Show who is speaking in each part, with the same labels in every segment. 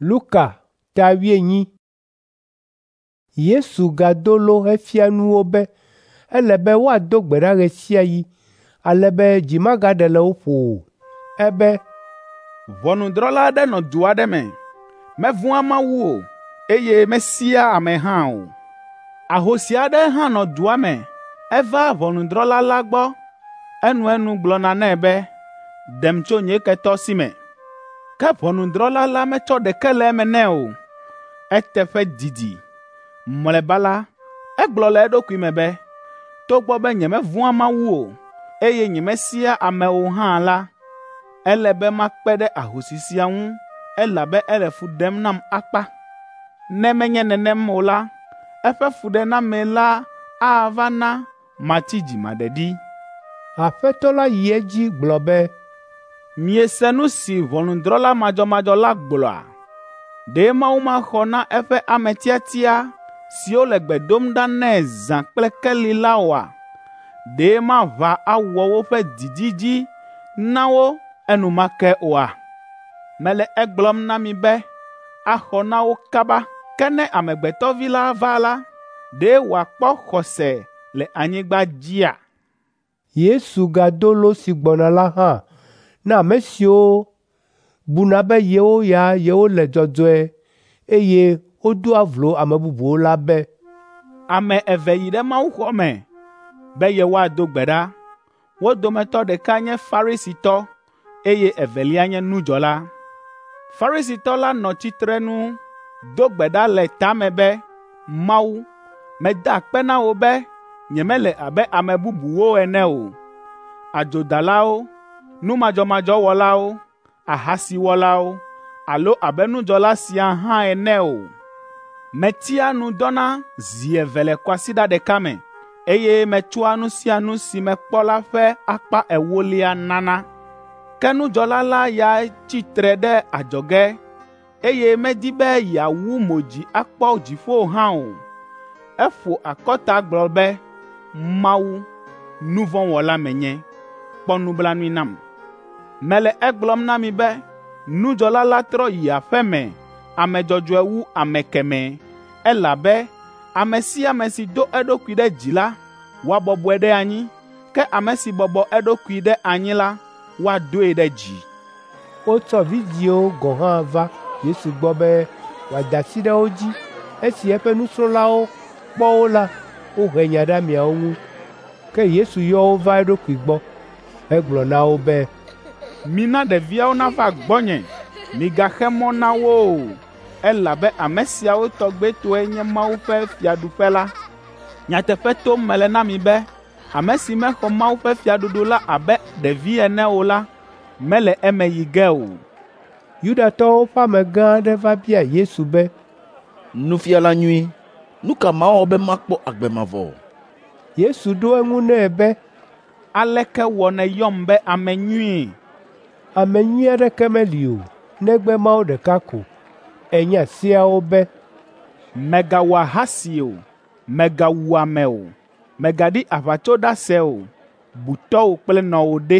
Speaker 1: Luka tawienyi. Yesu gado lo hefia nuwo be ele be woado gbe ɖa ɣe sia ɣi, ale be dzi magaɖe le wo ƒo o. Ebe
Speaker 2: ʋɔnudrɔ̃la aɖe nɔ du aɖe me, mevɔ̃a Mawu o, eye mesia ame hã o. Ahosi aɖe hã nɔ dua me, eva ʋɔnudrɔ̃la la gbɔ, enuenu gblɔna nɛ be, ɖem tso nye ketɔ si me. Ke ʋɔnudrɔ̃la la metsɔ ɖeke le eme nɛ o. Eteƒe didi. Mlɔeba la, egblɔ le eɖokui me be, togbɔ be nyemevɔ̃a Mawu o, eye nyemesia amewo hã la, ele be makpe ɖe ahosi sia ŋu, elabe ele fu ɖem nam akpa. Ne menye nenem o la, eƒe fuɖename la ava na mati dzimaɖeɖi.
Speaker 1: Aƒetɔ la yi edzi gblɔ be,
Speaker 2: miese nu si ʋɔnudrɔ̃la madzɔmadzɔ la gblɔa? Ɖe Mawu maxɔ na eƒe ame tiatia siwo le gbe dom ɖa nɛ zã kple keli la oa? Ɖe maʋã awɔ woƒe dididzi na wo enumake oa? Mele egblɔm na mi be, axɔ na wo kaba. Ke ne Amegbetɔ Vi la va la, ɖe wòakpɔ xɔse le anyigba dzia?
Speaker 1: Yesu gado lo si gbɔna la hã na ame siwo buna be yewo ya yewo le dzɔdzɔe, eye wodoa vlo ame bubuwo la be,
Speaker 2: ame eve yi ɖe Mawuxɔ me be yewoado gbe ɖa. Wo dometɔ ɖeka nye Farisitɔ, eye evelia nye nudzɔla. Farisitɔ la nɔ tsitrenu do gbe ɖa le tame be, Mawu, meda akpe na wò be nyemele abe ame bubuwo ene o, adzodalawo, numadzɔmadzɔwɔlawo, ahasiwɔlawo, alo abe nudzɔla sia hã ene o. Metia nu dɔna zi eve le kɔasiɖa ɖeka me, eye metsɔa nu sia nu si mekpɔ la ƒe akpa ewolia nana. Ke nudzɔla la ya tsitre ɖe adzɔge, eye medi be yeawu mo dzi akpɔ dziƒo hã o. Eƒo akɔta gblɔ be, Mawu, nu vɔ̃ wɔla menye, kpɔ nublanui nam. Mele egblɔm na mi be, nudzɔla la trɔ yi aƒe me ame dzɔdzɔe wu ame kemɛ, elabe ame sia ame si do eɖokui ɖe dzi la, woabɔbɔe ɖe anyi, ke ame si bɔbɔ eɖokui ɖe anyi la, woadoe ɖe dzi.
Speaker 1: Wotsɔ vidzĩwo gɔ̃ hã va Yesu gbɔ be wòada asi ɖe wo dzi. Esi eƒe nusrɔ̃lawo kpɔ wo la, wohe nya ɖe ameawo ŋu. Ke Yesu yɔ wo va eɖokui gbɔ, hegblɔ na wo be,
Speaker 2: mina ɖeviawo nava gbɔnye, migaxe mɔ na wo o, elabe ame siawo tɔgbɛtɔe nye Mawu ƒe fiaɖuƒe la. Nyateƒe tom mele na mi be, ame si mexɔ Mawu ƒe fiaɖuɖu la abe ɖevi ene o la, mele eme yi ge o.
Speaker 1: Yudatɔwo ƒe amegã aɖe va bia Yesu be,
Speaker 3: Nufiala nyui, nu ka mawɔ be makpɔ agbe mavɔ?
Speaker 1: Yesu ɖo eŋu nɛ be,
Speaker 2: aleke wɔ nèyɔm be ame nyui?
Speaker 1: Ame nyui aɖeke meli o, negbe Mawu ɖeka ko. Enya seawo be,
Speaker 2: mègawɔ ahasi o, mègawu ame o, mègaɖi aʋatsoɖase o, bu tɔwò kple nɔwò ɖe.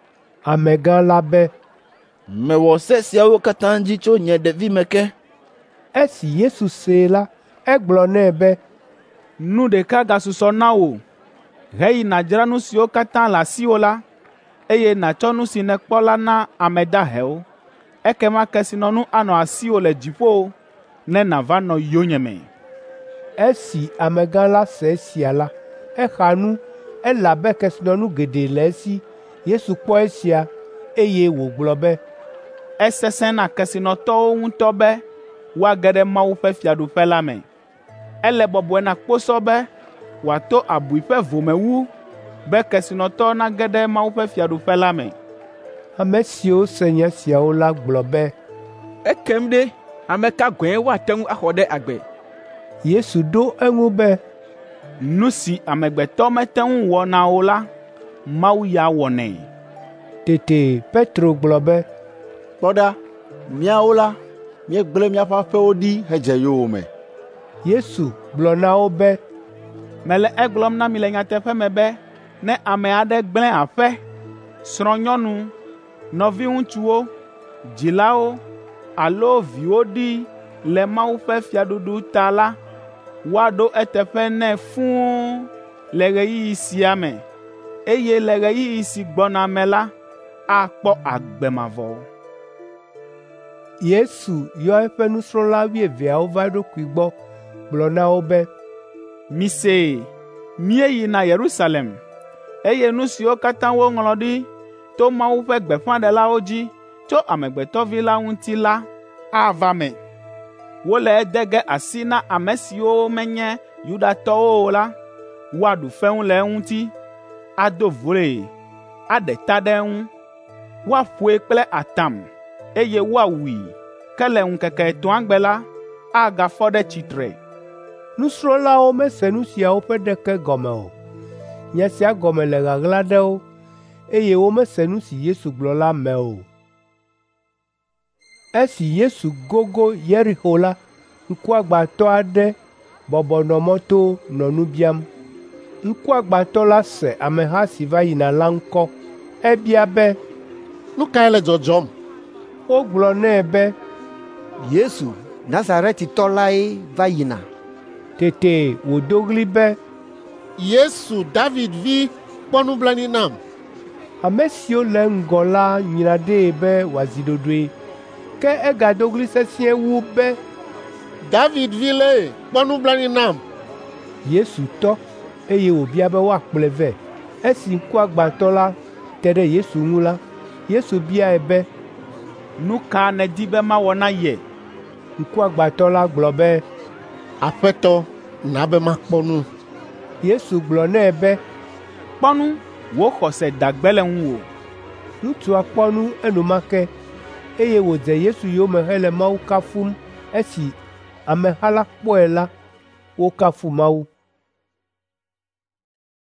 Speaker 1: Amegã la be,
Speaker 3: mewɔ se siawo katã dzi tso nye ɖevime ke.
Speaker 1: Esi Yesu see la, egblɔ nɛ be,
Speaker 2: nu ɖeka gasusɔ na wò. Heyi nàdzra nu siwo katã le asiwò la, eye nàtsɔ nu si nèkpɔ la na ame dahewo. Ekema kesinɔnu anɔ asiwò le dziƒo, ne nàva nɔ yonyeme.
Speaker 1: Esi amegã la se esia la, exa nu, elabe kesinɔnu geɖe le esi. Yesu kpɔ esia, eye wògblɔ be,
Speaker 2: esesẽ na kesinɔtɔwo ŋutɔ be woage ɖe Mawu ƒe fiaɖuƒe la me. Ele bɔbɔe na kposɔ be wòato abui ƒe vomewu be kesinɔtɔ nage ɖe Mawu ƒe fiaɖuƒe la me.
Speaker 1: Ame siwo se nya siawo la gblɔ be,
Speaker 4: ekem ɖe ame ka gɔ̃e woate ŋu axɔ ɖe agbe?
Speaker 1: Yesu ɖo eŋu be,
Speaker 2: nu si amegbetɔ mete ŋu wɔ na o la, Mawu ya wɔnɛ.
Speaker 1: Tete Petro gblɔ be,
Speaker 5: kpɔ ɖa, míawo la, míegblẽ míaƒe aƒewo ɖi hedze yowòme.
Speaker 1: Yesu gblɔ na wo be,
Speaker 2: mele egblɔm na mi le nyateƒe me be, ne ame aɖe gblẽ aƒe, srɔ̃nyɔnu, nɔviŋutsuwo, dzilawo, alo viwo ɖi le Mawu ƒe fiaɖuɖu ta la, woaɖo eteƒe nɛ fũu le ɣeyiɣi sia me, eye le ɣeyiɣi si gbɔna me la, akpɔ agbe mavɔ.
Speaker 1: Yesu yɔ eƒe nusrɔ̃la 12 va eɖokui gbɔ gblɔ na wo be,
Speaker 2: Mise, míeyina Yerusalem, eye nu siwo katã woŋlɔ ɖi to Mawu ƒe gbeƒãɖelawo dzi tso Amegbetɔ Vi la ŋuti la ava me. Wole ede ge asi na ame siwo menye Yudatɔwo o la, woaɖu feŋu le eŋuti, ado vloe, aɖe ta ɖe eŋu, woaƒoe kple atam, eye woawui, ke le ŋkeke 3 gbe la, agafɔ ɖe tsitre.
Speaker 1: Nusrɔ̃lawo mese nu siawo ƒe ɖeke gɔme o. Nya sia gɔme le ɣaɣla ɖe wo, eye womese nu si Yesu gblɔ la me o. Esi Yesu gogo Yeriko la, ŋkuagbãtɔ aɖe bɔbɔ nɔ mɔto nɔ nu biam. Ŋkuagbãtɔ la se ameha si va yina la ŋkɔ. Ebia be,
Speaker 6: nu kae le dzɔdzɔm?
Speaker 1: Wogblɔ nɛ be,
Speaker 7: Yesu, Nazaretitɔ lae va yina.
Speaker 1: Tete wòdo ɣli be,
Speaker 6: Yesu, David vi, kpɔ nublanui nam.
Speaker 1: Ame siwo le ŋgɔ la nyra ɖee be wòazi ɖoɖoe, ke egado ɣli sesĩe wu be,
Speaker 6: David vi le, kpɔ nublanui nam.
Speaker 1: Yesu tɔ, eye wòbia be woakplɔe vɛ. Esi ŋkuagbãtɔ la te ɖe Yesu ŋu la, Yesu biae be,
Speaker 2: Nu ka nèdi be mawɔ na ye?
Speaker 1: Ŋkuagbãtɔ la gblɔ be,
Speaker 6: Aƒetɔ, na be makpɔ nu.
Speaker 1: Yesu gblɔ nɛ be,
Speaker 2: Kpɔ nu, wò xɔse dagbe le ŋuwò.
Speaker 1: Ŋutsua kpɔ nu enumake, eye wòdze Yesu yome hele Mawu kafum. Esi ameha la kpɔe la, wokafu Mawu.